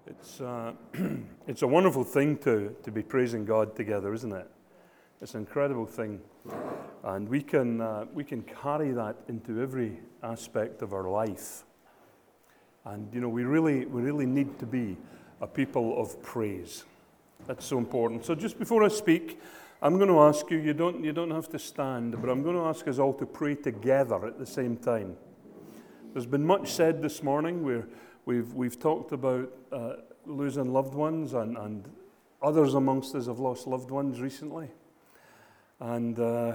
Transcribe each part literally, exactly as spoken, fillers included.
It's uh, it's a wonderful thing to, to be praising God together, isn't it? It's an incredible thing, and we can uh, we can carry that into every aspect of our life. And you know, we really we really need to be a people of praise. That's so important. So just before I speak, I'm going to ask you. You don't you don't have to stand, but I'm going to ask us all to pray together at the same time. There's been much said this morning. We're We've we've talked about uh, losing loved ones, and, and others amongst us have lost loved ones recently. And uh,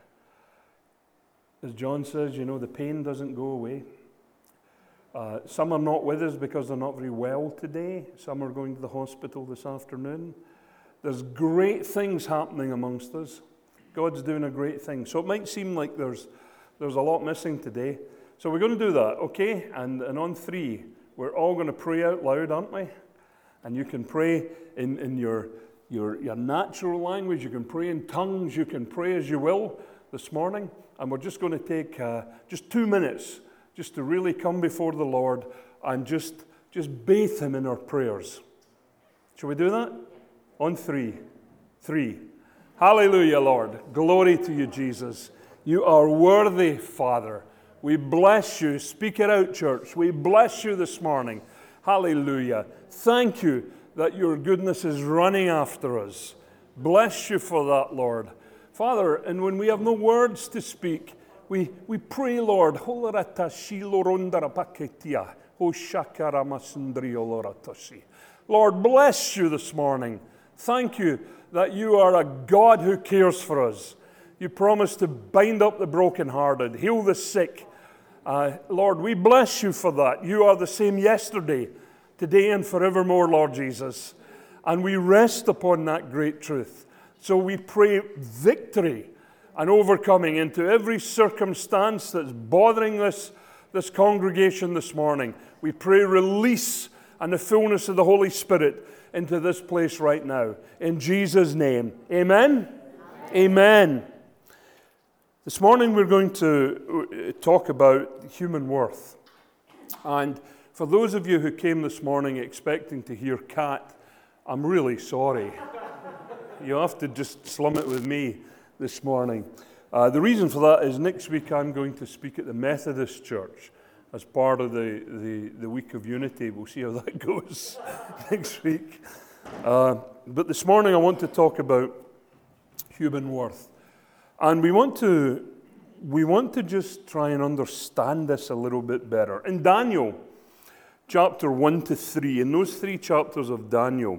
as John says, you know, the pain doesn't go away. Uh, some are not with us because they're not very well today. Some are going to the hospital this afternoon. There's great things happening amongst us. God's doing a great thing. So it might seem like there's there's a lot missing today. So we're going to do that, okay? And and on three, we're all going to pray out loud, aren't we? And you can pray in, in your, your, your natural language. You can pray in tongues. You can pray as you will this morning. And we're just going to take uh, just two minutes just to really come before the Lord and just, just bathe Him in our prayers. Shall we do that? On three. Three. Hallelujah, Lord. Glory to you, Jesus. You are worthy, Father. We bless you. Speak it out, church. We bless you this morning. Hallelujah. Thank you that your goodness is running after us. Bless you for that, Lord. Father, and when we have no words to speak, we, we pray, Lord. Lord, bless you this morning. Thank you that you are a God who cares for us. You promise to bind up the brokenhearted, heal the sick. Uh, Lord, we bless you for that. You are the same yesterday, today, and forevermore, Lord Jesus. And we rest upon that great truth. So we pray victory and overcoming into every circumstance that's bothering this, this congregation this morning. We pray release and the fullness of the Holy Spirit into this place right now. In Jesus' name. Amen? Amen. Amen. This morning we're going to talk about human worth. And for those of you who came this morning expecting to hear Cat, I'm really sorry. You have to just slum it with me this morning. Uh, the reason for that is next week I'm going to speak at the Methodist Church as part of the, the, the Week of Unity. We'll see how that goes next week. Uh, but this morning I want to talk about human worth. And we want to we want to just try and understand this a little bit better. In Daniel, chapter one to three, in those three chapters of Daniel,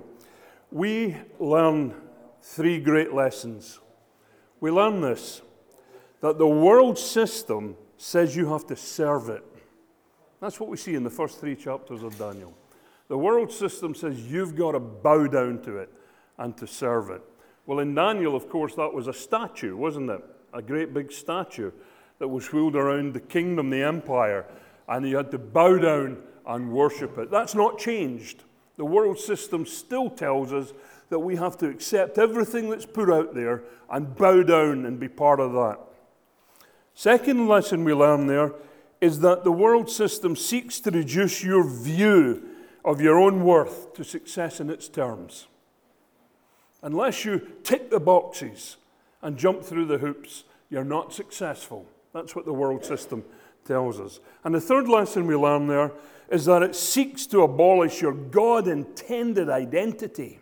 we learn three great lessons. We learn this, that the world system says you have to serve it. That's what we see in the first three chapters of Daniel. The world system says you've got to bow down to it and to serve it. Well, in Daniel, of course, that was a statue, wasn't it? A great big statue that was wheeled around the kingdom, the empire, and you had to bow down and worship it. That's not changed. The world system still tells us that we have to accept everything that's put out there and bow down and be part of that. Second lesson we learn there is that the world system seeks to reduce your view of your own worth to success in its terms. Unless you tick the boxes and jump through the hoops, you're not successful. That's what the world system tells us. And the third lesson we learn there is that it seeks to abolish your God-intended identity.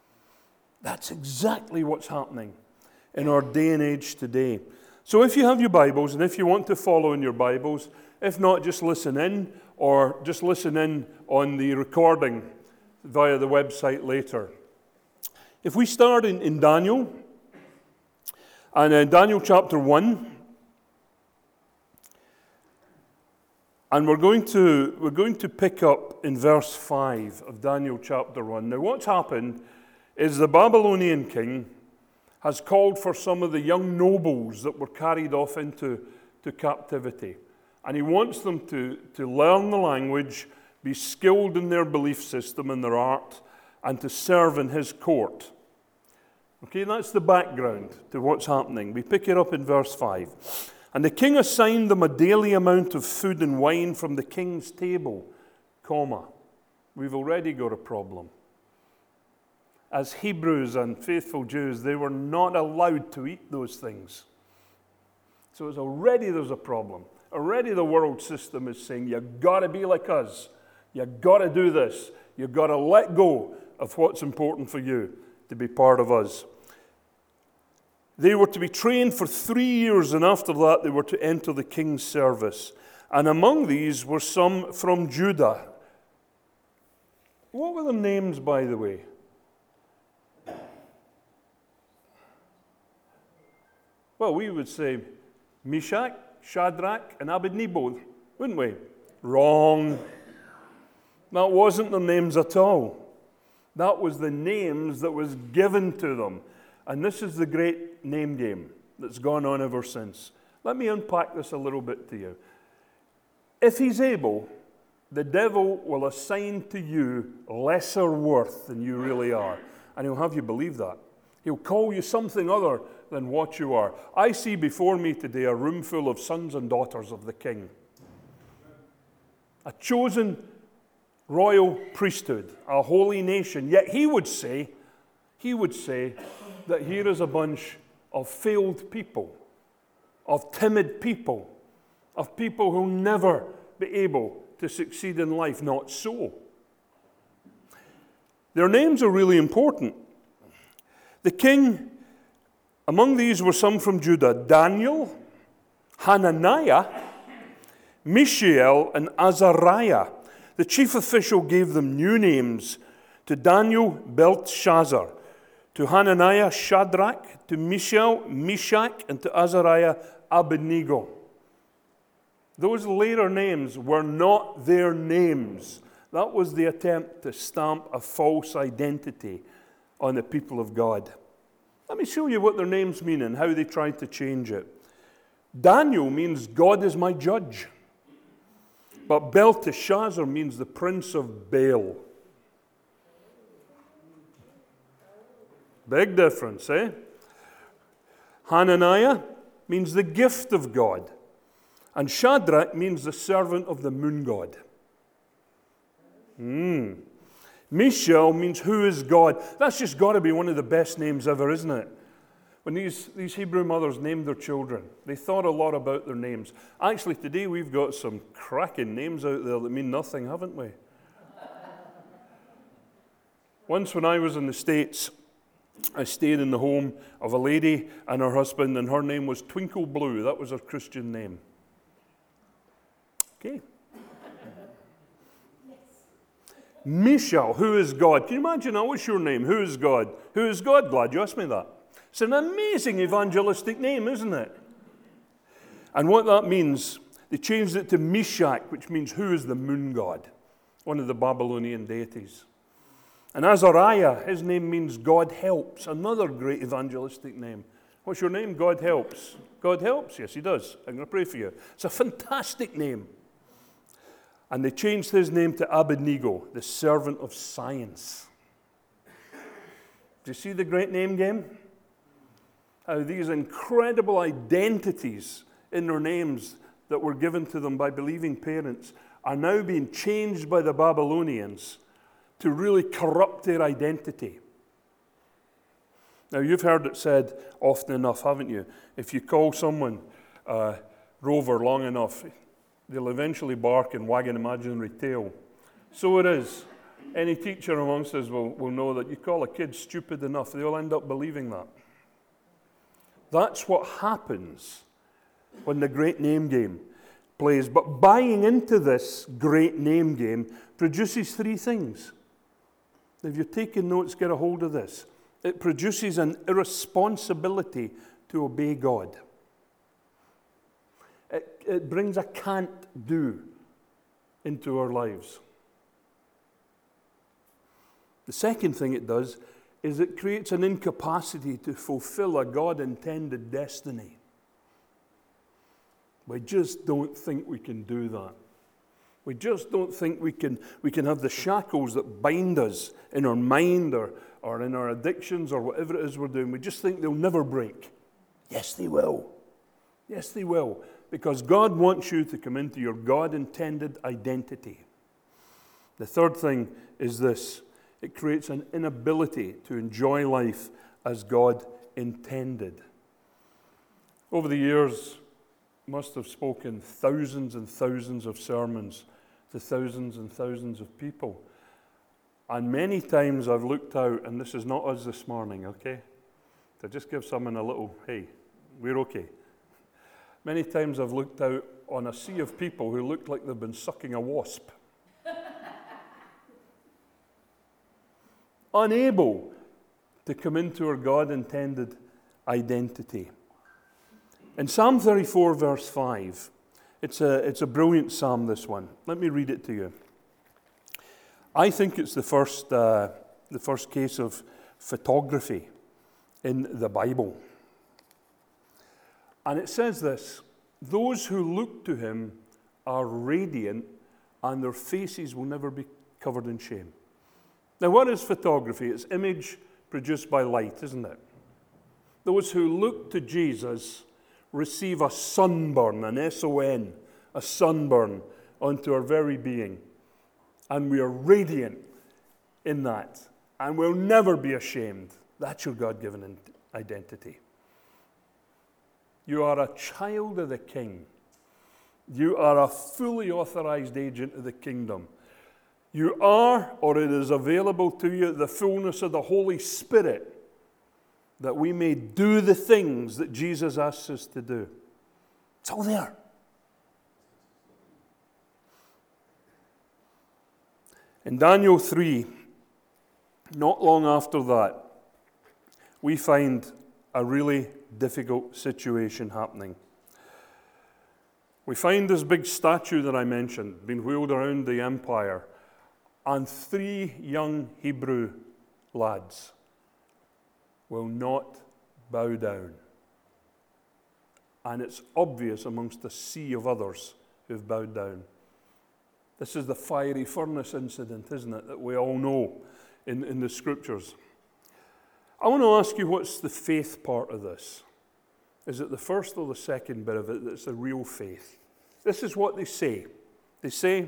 That's exactly what's happening in our day and age today. So if you have your Bibles, and if you want to follow in your Bibles, if not, just listen in, or just listen in on the recording via the website later. If we start in, in Daniel, and in Daniel chapter one, and we're going to we're going to pick up in verse five of Daniel chapter one. Now, what's happened is the Babylonian king has called for some of the young nobles that were carried off into to captivity, and he wants them to, to learn the language, be skilled in their belief system and their art, and to serve in his court. Okay, that's the background to what's happening. We pick it up in verse five. And the king assigned them a daily amount of food and wine from the king's table, comma. we've already got a problem. As Hebrews and faithful Jews, they were not allowed to eat those things. So it's already there's a problem. Already the world system is saying, you've got to be like us. You've got to do this. You've got to let go of what's important for you to be part of us. They were to be trained for three years, and after that they were to enter the king's service. And among these were some from Judah. What were their names, by the way? Well, we would say Meshach, Shadrach, and Abednego, wouldn't we? Wrong. That wasn't their names at all. That was the names that was given to them. And this is the great name game that's gone on ever since. Let me unpack this a little bit to you. If he's able, the devil will assign to you lesser worth than you really are. And he'll have you believe that. He'll call you something other than what you are. I see before me today a room full of sons and daughters of the King. A chosen royal priesthood, a holy nation. Yet he would say, he would say that here is a bunch of failed people, of timid people, of people who'll never be able to succeed in life. Not so. Their names are really important. The king, among these were some from Judah: Daniel, Hananiah, Mishael, and Azariah. The chief official gave them new names: to Daniel, Belteshazzar; to Hananiah, Shadrach; to Mishael, Meshach; and to Azariah, Abednego. Those later names were not their names. That was the attempt to stamp a false identity on the people of God. Let me show you what their names mean and how they tried to change it. Daniel means God is my judge. But Belteshazzar means the prince of Baal. Big difference, eh? Hananiah means the gift of God. And Shadrach means the servant of the moon god. Hmm. Mishael means who is God. That's just got to be one of the best names ever, isn't it? When these, these Hebrew mothers named their children, they thought a lot about their names. Actually, today we've got some cracking names out there that mean nothing, haven't we? Once when I was in the States, I stayed in the home of a lady and her husband, and her name was Twinkle Blue. That was her Christian name. Okay. Mishael, who is God? Can you imagine that? What's your name? Who is God? Who is God? Glad you asked me that. It's an amazing evangelistic name, isn't it? And what that means, they changed it to Meshach, which means who is the moon god, one of the Babylonian deities. And Azariah, his name means God helps, another great evangelistic name. What's your name? God helps. God helps? Yes, he does. I'm going to pray for you. It's a fantastic name. And they changed his name to Abednego, the servant of science. Do you see the great name game? How these incredible identities in their names that were given to them by believing parents are now being changed by the Babylonians to really corrupt their identity. Now, you've heard it said often enough, haven't you? If you call someone uh, Rover long enough, they'll eventually bark and wag an imaginary tail. So it is. Any teacher amongst us will, will know that you call a kid stupid enough, they'll end up believing that. That's what happens when the great name game plays. But buying into this great name game produces three things. If you're taking notes, get a hold of this. It produces an irresponsibility to obey God. It, it brings a can't do into our lives. The second thing it does is it creates an incapacity to fulfill a God-intended destiny. We just don't think we can do that. We just don't think we can, we can have the shackles that bind us in our mind or, or in our addictions or whatever it is we're doing. We just think they'll never break. Yes, they will. Yes, they will. Because God wants you to come into your God-intended identity. The third thing is this. It creates an inability to enjoy life as God intended. Over the years, I must have spoken thousands and thousands of sermons to thousands and thousands of people. And many times I've looked out, and this is not us this morning, okay? To just give someone a little, hey, we're okay. Many times I've looked out on a sea of people who look like they've been sucking a wasp. Unable to come into our God-intended identity. In Psalm thirty-four, verse five, it's a, it's a brilliant psalm, this one. Let me read it to you. I think it's the first, uh, the first case of photography in the Bible. And it says this, those who look to him are radiant, and their faces will never be covered in shame. Now, what is photography? It's image produced by light, isn't it? Those who look to Jesus receive a sunburn, an S O N, a sunburn onto our very being. And we are radiant in that. And we'll never be ashamed. That's your God-given identity. You are a child of the King. You are a fully authorized agent of the kingdom. You are, or it is available to you, the fullness of the Holy Spirit, that we may do the things that Jesus asks us to do. It's all there. In Daniel three, not long after that, we find a really difficult situation happening. We find this big statue that I mentioned being wheeled around the empire, and three young Hebrew lads will not bow down. And it's obvious amongst a sea of others who've bowed down. This is the fiery furnace incident, isn't it, that we all know in, in the scriptures. I want to ask you, what's the faith part of this? Is it the first or the second bit of it that's the real faith? This is what they say. They say,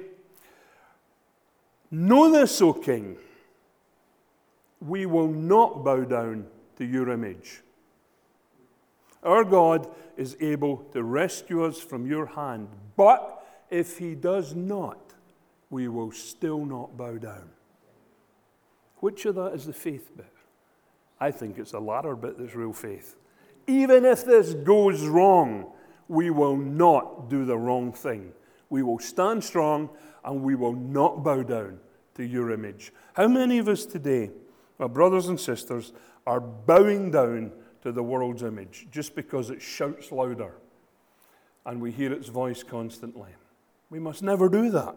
know this, O King, we will not bow down to your image. Our God is able to rescue us from your hand, but if he does not, we will still not bow down. Which of that is the faith bit? I think it's the latter bit that's real faith. Even if this goes wrong, we will not do the wrong thing. We will stand strong and we will not bow down to your image. How many of us today, our brothers and sisters, are bowing down to the world's image just because it shouts louder and we hear its voice constantly? We must never do that.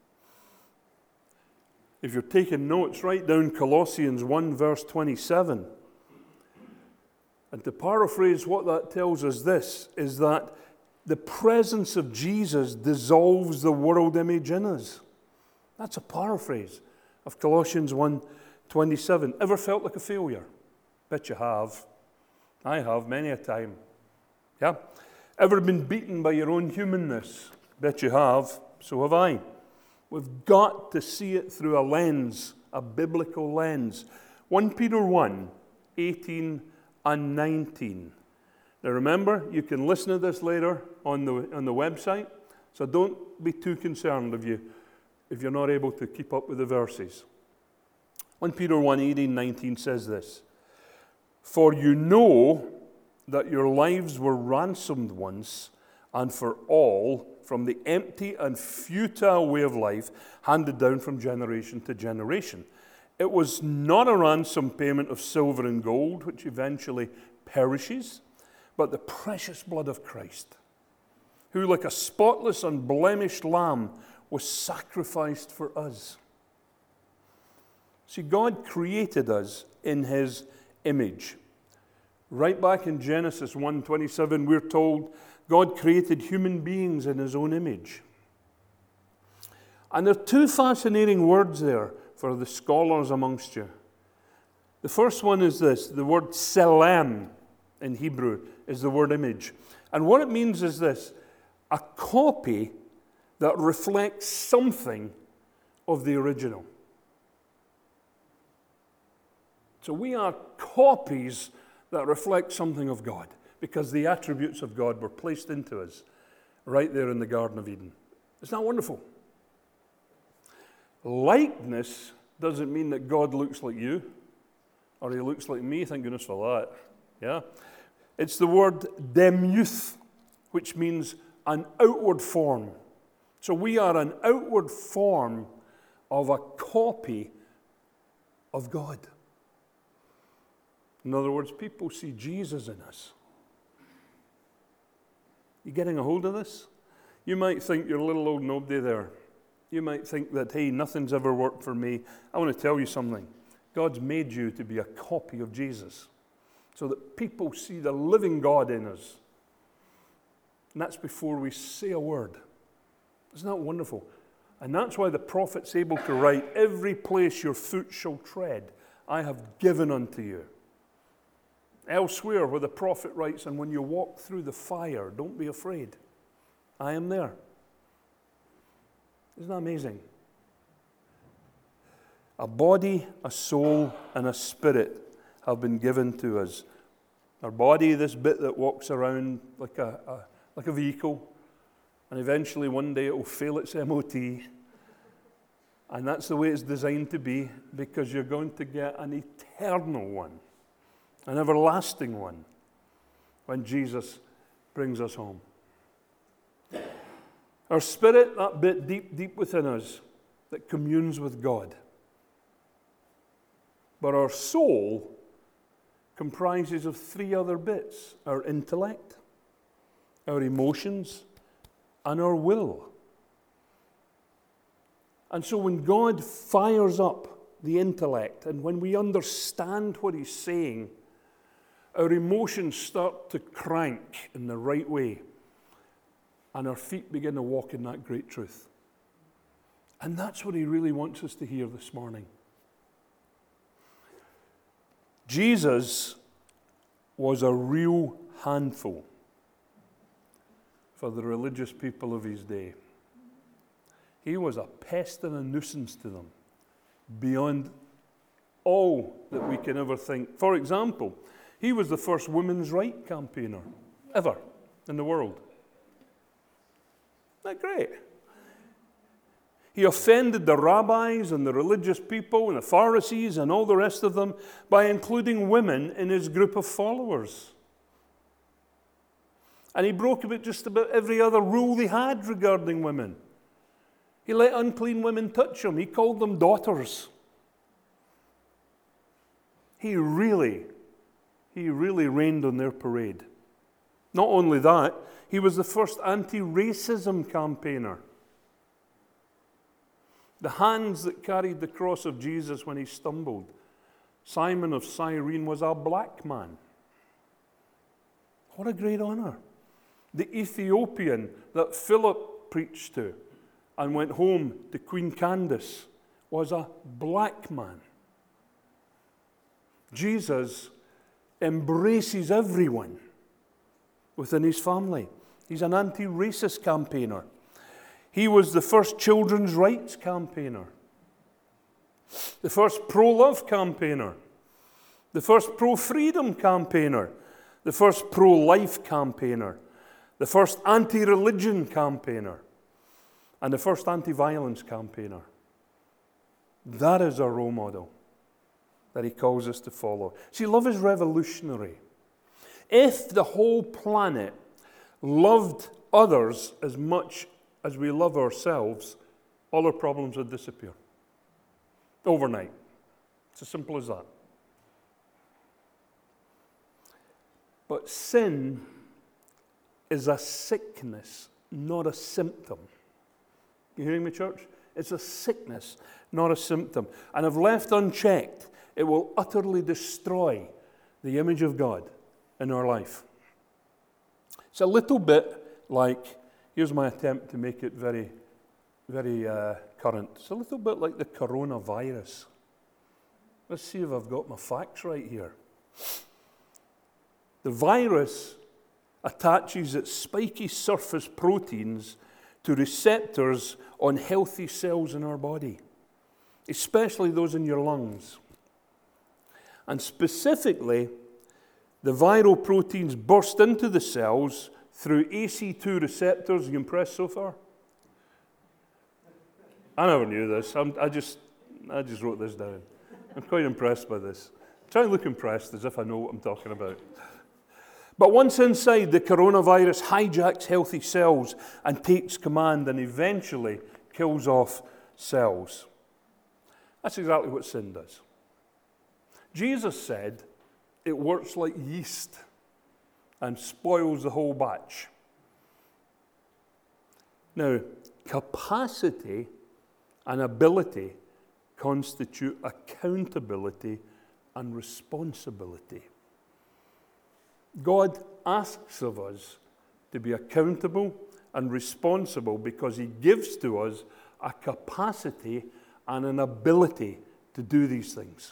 If you're taking notes, write down Colossians one, verse twenty-seven. And to paraphrase what that tells us, this is that the presence of Jesus dissolves the world image in us. That's a paraphrase of Colossians one twenty-seven. Ever felt like a failure? Bet you have. I have, many a time. Yeah? Ever been beaten by your own humanness? Bet you have. So have I. We've got to see it through a lens, a biblical lens. First Peter one, eighteen and nineteen. Now remember, you can listen to this later on the, on the website, so don't be too concerned if, you, if you're not able to keep up with the verses. First Peter one, eighteen, nineteen says this, for you know that your lives were ransomed once and for all from the empty and futile way of life handed down from generation to generation. It was not a ransom payment of silver and gold, which eventually perishes, but the precious blood of Christ, who like a spotless and blemished lamb was sacrificed for us. See, God created us in his image. Right back in Genesis one twenty-seven, we're told God created human beings in his own image. And there are two fascinating words there for the scholars amongst you. The first one is this, the word tselem in Hebrew is the word image. And what it means is this, a copy that reflects something of the original. So we are copies that reflect something of God, because the attributes of God were placed into us right there in the Garden of Eden. Isn't that wonderful? Likeness doesn't mean that God looks like you, or he looks like me. Thank goodness for that. Yeah? It's the word demuth, which means an outward form. So we are an outward form of a copy of God. In other words, people see Jesus in us. You getting a hold of this? You might think you're a little old nobody there. You might think that, hey, nothing's ever worked for me. I want to tell you something. God's made you to be a copy of Jesus so that people see the living God in us. And that's before we say a word. Isn't that wonderful? And that's why the prophet's able to write, every place your foot shall tread, I have given unto you. Elsewhere, where the prophet writes, and when you walk through the fire, don't be afraid. I am there. Isn't that amazing? A body, a soul, and a spirit have been given to us. Our body, this bit that walks around like a, a, like a vehicle, and eventually one day it will fail its M O T. And that's the way it's designed to be, because you're going to get an eternal one, an everlasting one, when Jesus brings us home. Our spirit, that bit deep, deep within us, that communes with God. But our soul comprises of three other bits: our intellect, our emotions, and our will. And so when God fires up the intellect, and when we understand what he's saying, our emotions start to crank in the right way, and our feet begin to walk in that great truth. And that's what he really wants us to hear this morning. Jesus was a real handful for the religious people of his day. He was a pest and a nuisance to them, beyond all that we can ever think. For example, he was the first women's rights campaigner ever in the world. Isn't that great? He offended the rabbis and the religious people and the Pharisees and all the rest of them by including women in his group of followers. And he broke about just about every other rule they had regarding women. He let unclean women touch him. He called them daughters. He really, he really rained on their parade. Not only that, he was the first anti-racism campaigner. The hands that carried the cross of Jesus when he stumbled. Simon of Cyrene was a black man. What a great honor. The Ethiopian that Philip preached to and went home to Queen Candace was a black man. Jesus embraces everyone within his family. He's an anti-racist campaigner. He was the first children's rights campaigner, the first pro-love campaigner, the first pro-freedom campaigner, the first pro-life campaigner, the first anti-religion campaigner, and the first anti-violence campaigner. That is our role model that he calls us to follow. See, love is revolutionary. If the whole planet loved others as much as we love ourselves, all our problems would disappear overnight. It's as simple as that. But sin is a sickness, not a symptom. You hearing me, church? It's a sickness, not a symptom. And if left unchecked, it will utterly destroy the image of God in our life. It's a little bit like, here's my attempt to make it very, very uh, current. It's a little bit like the coronavirus. Let's see if I've got my facts right here. The virus attaches its spiky surface proteins to receptors on healthy cells in our body. especially those in your lungs. And specifically, the viral proteins burst into the cells through A C two receptors. You impressed so far? I never knew this. I'm, I just I just wrote this down. I'm quite impressed by this. Try and look impressed as if I know what I'm talking about. But once inside, the coronavirus hijacks healthy cells and takes command and eventually kills off cells. That's exactly what sin does. Jesus said it works like yeast and spoils the whole batch. Now, capacity and ability constitute accountability and responsibility. God asks of us to be accountable and responsible because He gives to us a capacity and an ability to do these things.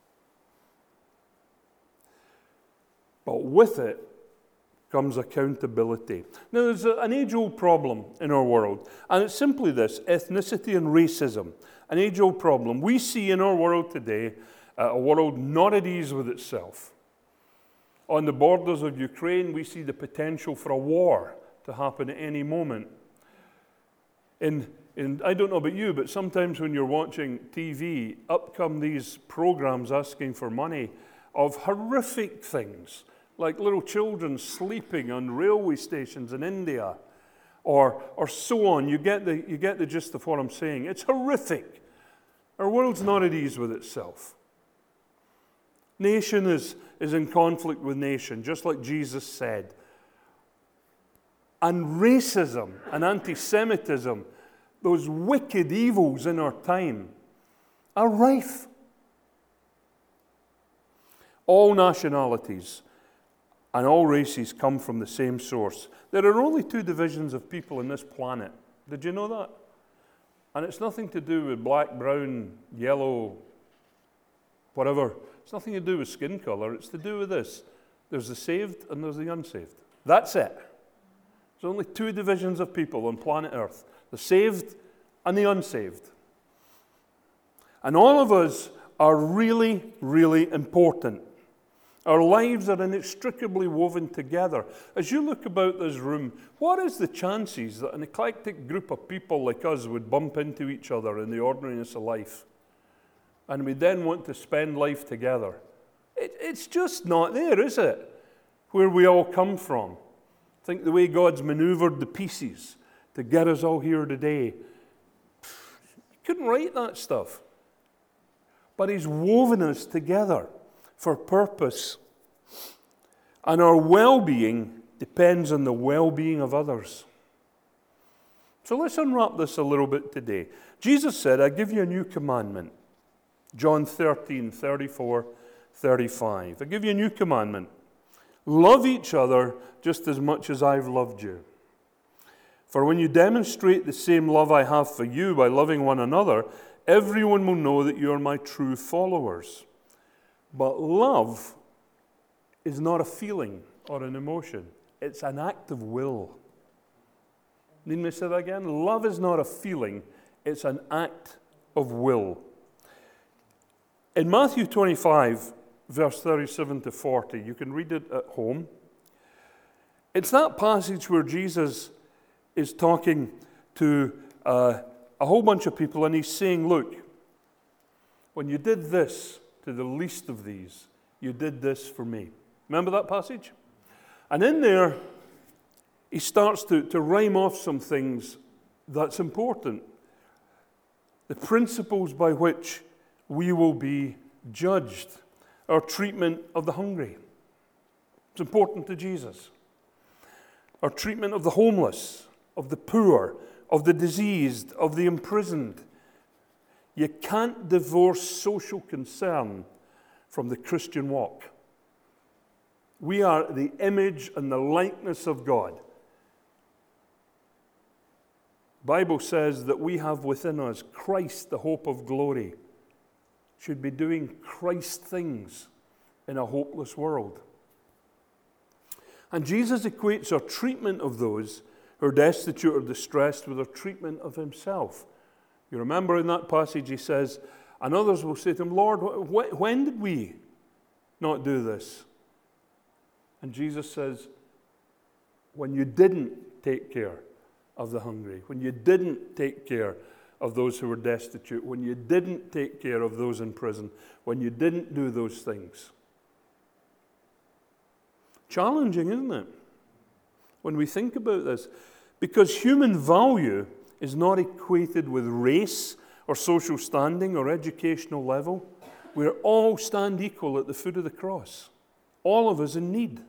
But with it comes accountability. Now, there's a, an age-old problem in our world, and it's simply this: ethnicity and racism. An age-old problem. We see in our world today uh, a world not at ease with itself. On the borders of Ukraine, we see the potential for a war to happen at any moment. In, in, I don't know about you, but sometimes when you're watching T V, up come these programs asking for money of horrific things, like little children sleeping on railway stations in India, or, or so on. You get the, you get the gist of what I'm saying. It's horrific. Our world's not at ease with itself. Nation is, is in conflict with nation, just like Jesus said. And racism and anti-Semitism, those wicked evils in our time, are rife. All nationalities and all races come from the same source. There are only two divisions of people on this planet. Did you know that? And it's nothing to do with black, brown, yellow, whatever. It's nothing to do with skin color. It's to do with this. There's the saved and there's the unsaved. That's it. There's only two divisions of people on planet Earth: the saved and the unsaved. And all of us are really, really important. Our lives are inextricably woven together. As you look about this room, what is the chances that an eclectic group of people like us would bump into each other in the ordinariness of life, and we then want to spend life together? It, it's just not there, is it? Where we all come from. Think the way God's maneuvered the pieces to get us all here today. You couldn't write that stuff. But He's woven us together for purpose. And our well-being depends on the well-being of others. So let's unwrap this a little bit today. Jesus said, "I give you a new commandment." John thirteen, thirty-four, thirty-five. I give you a new commandment. Love each other just as much as I've loved you. For when you demonstrate the same love I have for you by loving one another, everyone will know that you are my true followers. But love is not a feeling or an emotion. It's an act of will. Need me to say that again? Love is not a feeling. It's an act of will. In Matthew twenty-five, verse thirty-seven to forty, you can read it at home. It's that passage where Jesus is talking to uh, a whole bunch of people, and He's saying, look, when you did this to the least of these, you did this for me. Remember that passage? And in there, He starts to, to rhyme off some things that's important. The principles by which we will be judged. Our treatment of the hungry. It's important to Jesus. Our treatment of the homeless, of the poor, of the diseased, of the imprisoned. You can't divorce social concern from the Christian walk. We are the image and the likeness of God. The Bible says that we have within us Christ, the hope of glory. Should be doing Christ things in a hopeless world. And Jesus equates our treatment of those who are destitute or distressed with our treatment of Himself. You remember in that passage He says, And others will say to him, Lord, wh- when did we not do this? And Jesus says, when you didn't take care of the hungry, when you didn't take care of those who were destitute, when you didn't take care of those in prison, when you didn't do those things. Challenging, isn't it? When we think about this. Because human value is not equated with race or social standing or educational level. We all stand equal at the foot of the cross. All of us in need.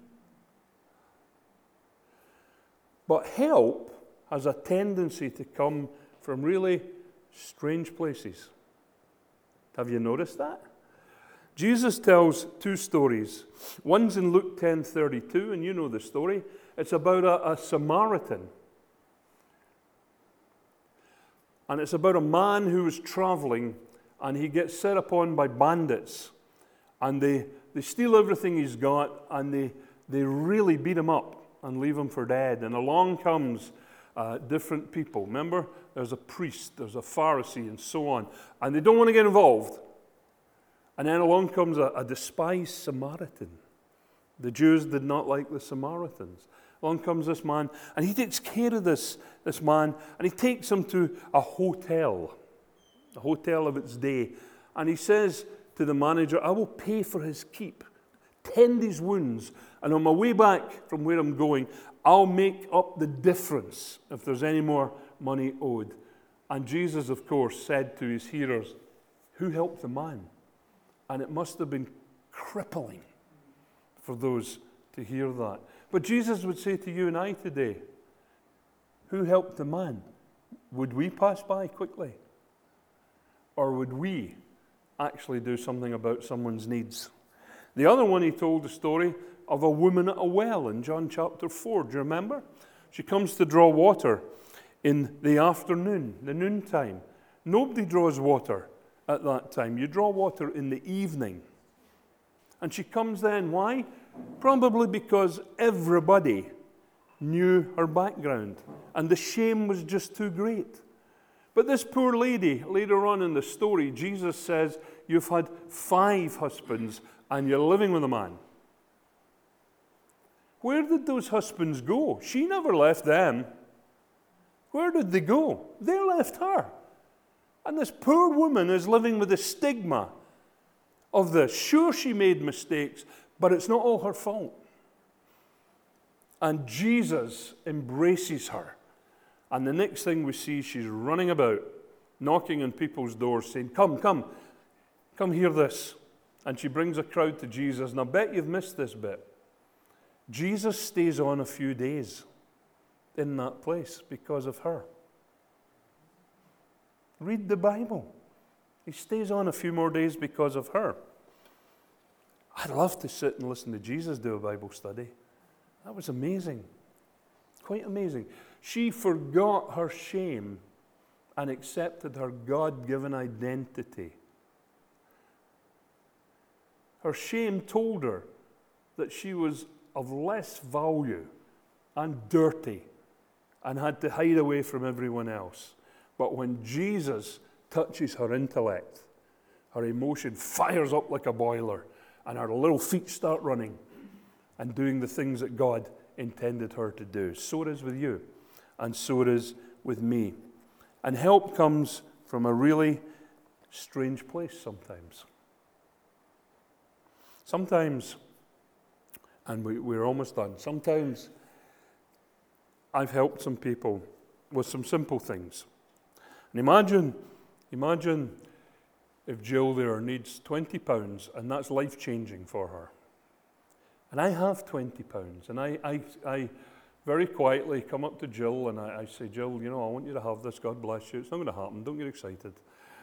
But help has a tendency to come from really strange places. Have you noticed that? Jesus tells two stories. One's in Luke ten thirty-two, and you know the story. It's about a, a Samaritan. And it's about a man who was traveling, and he gets set upon by bandits. And they, they steal everything he's got, and they, they really beat him up and leave him for dead. And along comes uh, different people. Remember, there's a priest, there's a Pharisee, and so on. And they don't want to get involved. And then along comes a, a despised Samaritan. The Jews did not like the Samaritans. Along comes this man, and he takes care of this, this man, and he takes him to a hotel, a hotel of its day. And he says to the manager, I will pay for his keep, tend his wounds, and on my way back from where I'm going, I'll make up the difference if there's any more money owed. And Jesus, of course, said to his hearers, who helped the man? And it must have been crippling for those to hear that. But Jesus would say to you and I today, who helped the man? Would we pass by quickly? Or would we actually do something about someone's needs? The other one, he told the story of a woman at a well in John chapter four. Do you remember? She comes to draw water in the afternoon, the noontime. Nobody draws water at that time. You draw water in the evening. And she comes then. Why? Probably because everybody knew her background, and the shame was just too great. But this poor lady, later on in the story, Jesus says, you've had five husbands, and you're living with a man. Where did those husbands go? She never left them. Where did they go? They left her. And this poor woman is living with the stigma of this. Sure, she made mistakes, but it's not all her fault. And Jesus embraces her. And the next thing we see, she's running about, knocking on people's doors, saying, come, come, come hear this. And she brings a crowd to Jesus. And I bet you've missed this bit. Jesus stays on a few days in that place because of her. Read the Bible. He stays on a few more days because of her. I'd love to sit and listen to Jesus do a Bible study. That was amazing. Quite amazing. She forgot her shame and accepted her God-given identity. Her shame told her that she was of less value and dirty and had to hide away from everyone else. But when Jesus touches her intellect, her emotion fires up like a boiler, and her little feet start running and doing the things that God intended her to do. So it is with you, and so it is with me. And help comes from a really strange place sometimes. Sometimes, and we, we're almost done, sometimes I've helped some people with some simple things. And imagine, imagine if Jill there needs twenty pounds, and that's life-changing for her. And I have twenty pounds, and I, I, I very quietly come up to Jill, and I, I say, Jill, you know, I want you to have this, God bless you. It's not going to happen, don't get excited.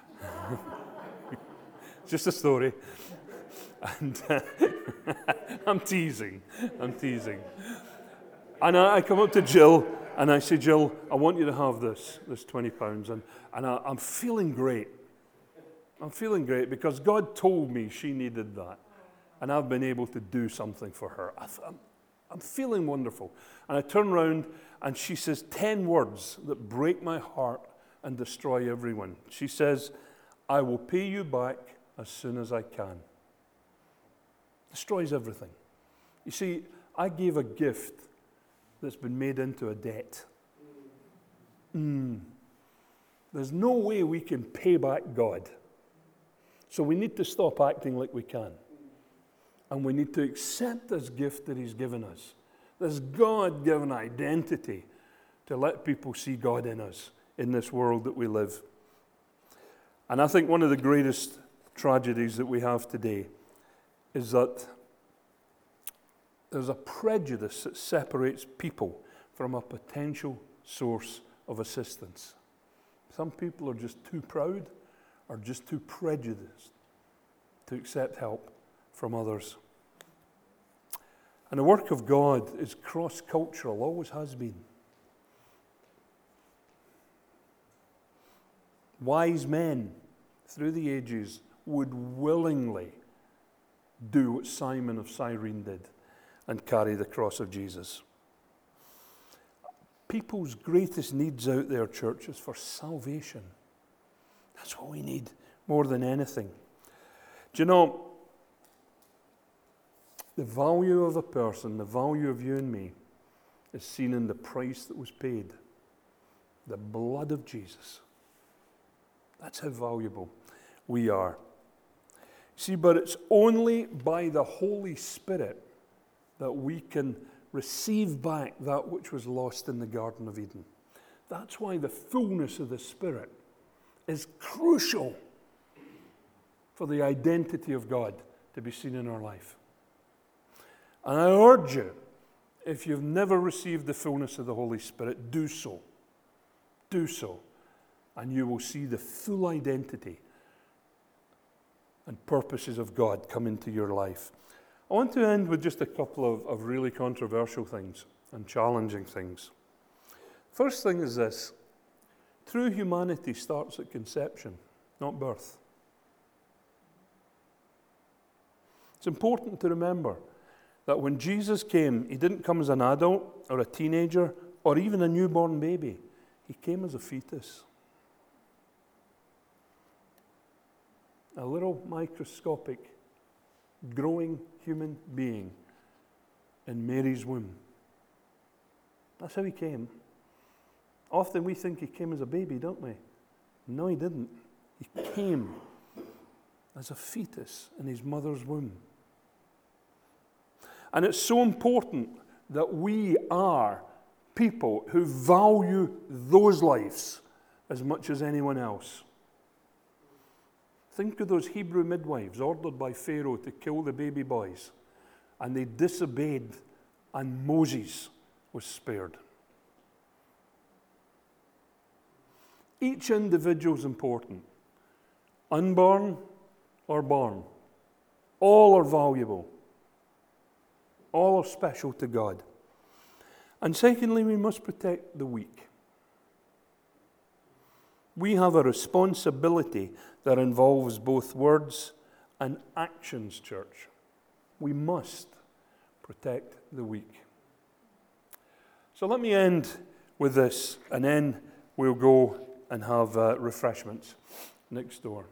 It's just a story. And uh, I'm teasing, I'm teasing. And I, I come up to Jill, and I say, Jill, I want you to have this, this twenty pounds, and, and I, I'm feeling great. I'm feeling great because God told me she needed that. And I've been able to do something for her. I'm, I'm feeling wonderful. And I turn around and she says ten words that break my heart and destroy everyone. She says, I will pay you back as soon as I can. Destroys everything. You see, I gave a gift that's been made into a debt. Mm. There's no way we can pay back God. So we need to stop acting like we can. And we need to accept this gift that he's given us, this God-given identity, to let people see God in us, in this world that we live. And I think one of the greatest tragedies that we have today is that there's a prejudice that separates people from a potential source of assistance. Some people are just too proud or just too prejudiced to accept help from others. And the work of God is cross-cultural, always has been. Wise men through the ages would willingly do what Simon of Cyrene did and carry the cross of Jesus. People's greatest needs out there, church, is for salvation. That's what we need more than anything. Do you know, the value of a person, the value of you and me, is seen in the price that was paid. The blood of Jesus. That's how valuable we are. See, but it's only by the Holy Spirit that we can receive back that which was lost in the Garden of Eden. That's why the fullness of the Spirit is crucial for the identity of God to be seen in our life. And I urge you, if you've never received the fullness of the Holy Spirit, do so. Do so. And you will see the full identity and purposes of God come into your life. I want to end with just a couple of, of really controversial things and challenging things. First thing is this: true humanity starts at conception, not birth. It's important to remember that when Jesus came, he didn't come as an adult or a teenager or even a newborn baby. He came as a fetus. A little microscopic, growing human being in Mary's womb. That's how he came. Often we think he came as a baby, don't we? No, he didn't. He came as a fetus in his mother's womb. And it's so important that we are people who value those lives as much as anyone else. Think of those Hebrew midwives ordered by Pharaoh to kill the baby boys, and they disobeyed, and Moses was spared. Each individual is important, unborn or born. All are valuable. All are special to God. And secondly, we must protect the weak. We have a responsibility that involves both words and actions, church. We must protect the weak. So let me end with this, and then we'll go and have uh, refreshments next door.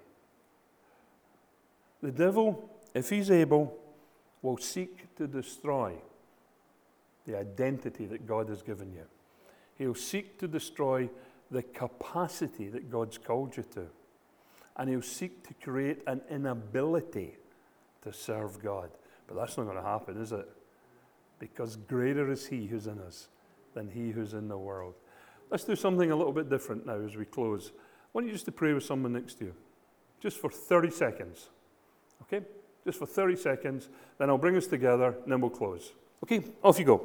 The devil, if he's able, will seek to destroy the identity that God has given you. He'll seek to destroy the capacity that God's called you to. And he'll seek to create an inability to serve God. But that's not going to happen, is it? Because greater is he who's in us than he who's in the world. Let's do something a little bit different now as we close. I want you just to pray with someone next to you. Just for thirty seconds. Okay? Just for thirty seconds. Then I'll bring us together and then we'll close. Okay? Off you go.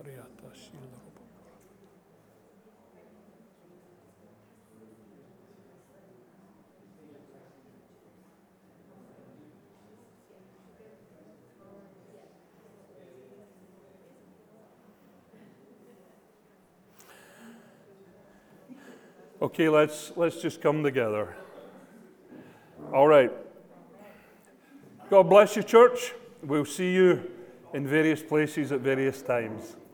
Okay, let's let's just come together. All right. God bless you, church. We'll see you in various places at various times.